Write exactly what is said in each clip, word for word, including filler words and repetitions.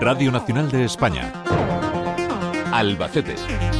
Radio Nacional de España. Albacete.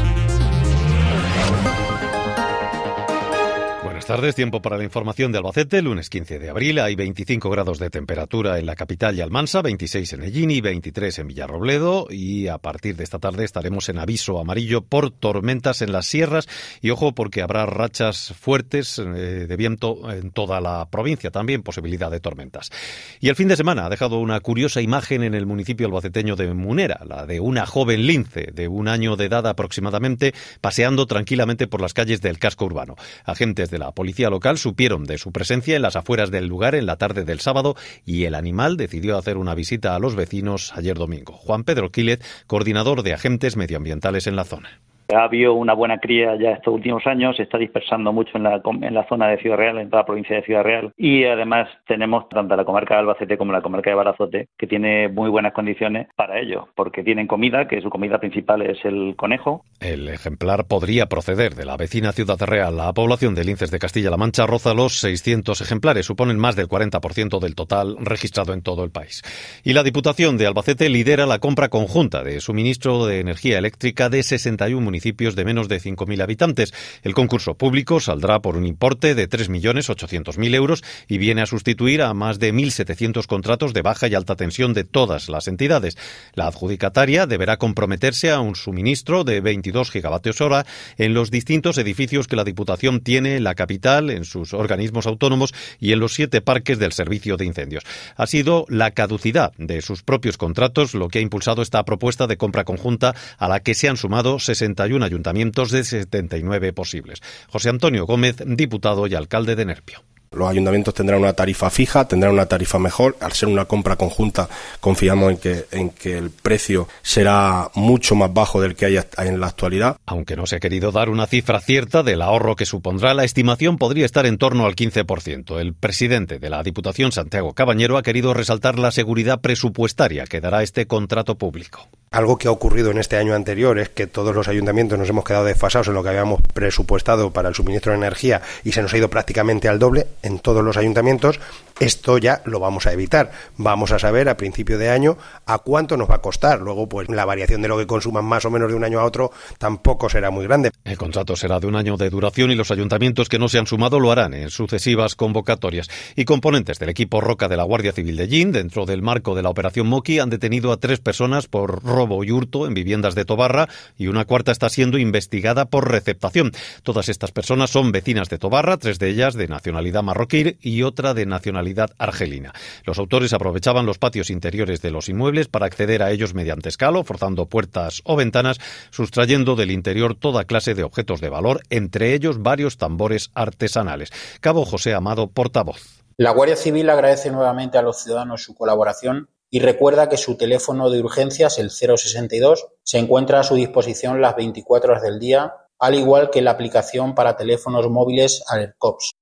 Buenas tardes, tiempo para la información de Albacete, lunes quince de abril, hay veinticinco grados de temperatura en la capital y Almansa, veintiséis en Ellín y veintitrés en Villarrobledo, y a partir de esta tarde estaremos en aviso amarillo por tormentas en las sierras, y ojo porque habrá rachas fuertes eh, de viento en toda la provincia, también posibilidad de tormentas. Y el fin de semana ha dejado una curiosa imagen en el municipio albaceteño de Munera, la de una joven lince de un año de edad aproximadamente, paseando tranquilamente por las calles del casco urbano. Agentes de la policía local supieron de su presencia en las afueras del lugar en la tarde del sábado y el animal decidió hacer una visita a los vecinos ayer domingo. Juan Pedro Quílez, coordinador de agentes medioambientales en la zona. Ha habido una buena cría ya estos últimos años, se está dispersando mucho en la, en la zona de Ciudad Real, en toda la provincia de Ciudad Real, y además tenemos tanto la comarca de Albacete como la comarca de Barazote, que tiene muy buenas condiciones para ello, porque tienen comida, que su comida principal es el conejo. El ejemplar podría proceder de la vecina Ciudad Real. La población de linces de Castilla-La Mancha roza los seiscientos ejemplares, suponen más del cuarenta por ciento del total registrado en todo el país. Y la Diputación de Albacete lidera la compra conjunta de suministro de energía eléctrica de sesenta y uno municipios de menos de cinco mil habitantes. El concurso público saldrá por un importe de tres millones ochocientos mil euros y viene a sustituir a más de mil setecientos contratos de baja y alta tensión de todas las entidades. La adjudicataria deberá comprometerse a un suministro de veintidós gigavatios hora en los distintos edificios que la Diputación tiene en la capital, en sus organismos autónomos y en los siete parques del servicio de incendios. Ha sido la caducidad de sus propios contratos lo que ha impulsado esta propuesta de compra conjunta a la que se han sumado sesenta y uno ayuntamientos de setenta y nueve posibles. José Antonio Gómez, diputado y alcalde de Nerpio. Los ayuntamientos tendrán una tarifa fija, tendrán una tarifa mejor. Al ser una compra conjunta, confiamos en que, en que el precio será mucho más bajo del que hay en la actualidad. Aunque no se ha querido dar una cifra cierta del ahorro que supondrá, la estimación podría estar en torno al quince por ciento. El presidente de la Diputación, Santiago Cabañero, ha querido resaltar la seguridad presupuestaria que dará este contrato público. Algo que ha ocurrido en este año anterior es que todos los ayuntamientos nos hemos quedado desfasados en lo que habíamos presupuestado para el suministro de energía y se nos ha ido prácticamente al doble en todos los ayuntamientos. Esto ya lo vamos a evitar. Vamos a saber a principio de año a cuánto nos va a costar. Luego, pues la variación de lo que consuman más o menos de un año a otro tampoco será muy grande. El contrato será de un año de duración y los ayuntamientos que no se han sumado lo harán en sucesivas convocatorias. Y componentes del equipo Roca de la Guardia Civil de Ellín, dentro del marco de la Operación Moqui, han detenido a tres personas por robo y hurto en viviendas de Tobarra y una cuarta está siendo investigada por receptación. Todas estas personas son vecinas de Tobarra, tres de ellas de nacionalidad marroquí y otra de nacionalidad argelina. Los autores aprovechaban los patios interiores de los inmuebles para acceder a ellos mediante escalo, forzando puertas o ventanas, sustrayendo del interior toda clase de objetos de valor, entre ellos varios tambores artesanales. Cabo José Amado, portavoz. La Guardia Civil agradece nuevamente a los ciudadanos su colaboración y recuerda que su teléfono de urgencias, el cero sesenta y dos, se encuentra a su disposición las veinticuatro horas del día, al igual que la aplicación para teléfonos móviles AlertCops.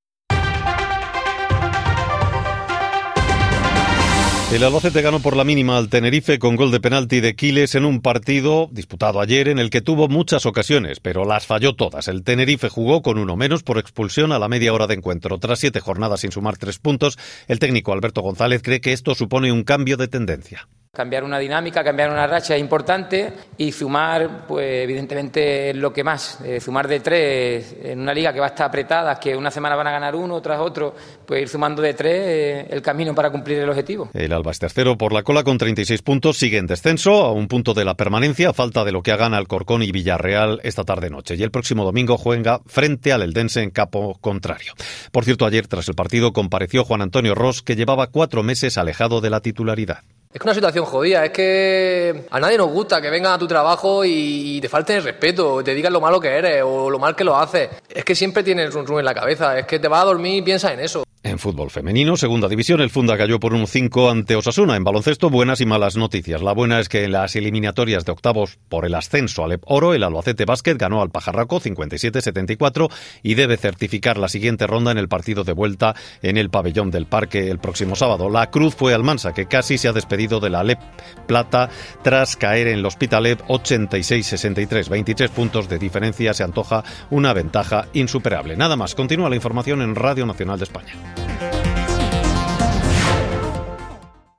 El Albacete ganó por la mínima al Tenerife con gol de penalti de Quiles en un partido disputado ayer en el que tuvo muchas ocasiones, pero las falló todas. El Tenerife jugó con uno menos por expulsión a la media hora de encuentro. Tras siete jornadas sin sumar tres puntos, el técnico Alberto González cree que esto supone un cambio de tendencia. Cambiar una dinámica, cambiar una racha es importante y sumar, pues evidentemente es lo que más. Eh, sumar de tres en una liga que va a estar apretada, que una semana van a ganar uno tras otro, pues ir sumando de tres eh, el camino para cumplir el objetivo. El Alba es tercero por la cola con treinta y seis puntos, sigue en descenso a un punto de la permanencia, a falta de lo que hagan Alcorcón y Villarreal esta tarde-noche. Y el próximo domingo juega frente al Eldense en campo contrario. Por cierto, ayer tras el partido compareció Juan Antonio Ros, que llevaba cuatro meses alejado de la titularidad. Es una situación jodida, es que a nadie nos gusta que vengan a tu trabajo y te falten el respeto, te digan lo malo que eres o lo mal que lo haces. Es que siempre tienes un rum en la cabeza, es que te vas a dormir y piensas en eso. En fútbol femenino, segunda división, el Funda cayó por un cinco ante Osasuna. En baloncesto, buenas y malas noticias. La buena es que en las eliminatorias de octavos por el ascenso al Oro, el Albacete Básquet ganó al Pajarraco cincuenta y siete a setenta y cuatro y debe certificar la siguiente ronda en el partido de vuelta en el pabellón del Parque el próximo sábado. La cruz fue Almansa, que casi se ha despedido de la Alep Plata tras caer en el Hospitalet ochenta y seis a sesenta y tres. veintitrés puntos de diferencia, se antoja una ventaja insuperable. Nada más, continúa la información en Radio Nacional de España.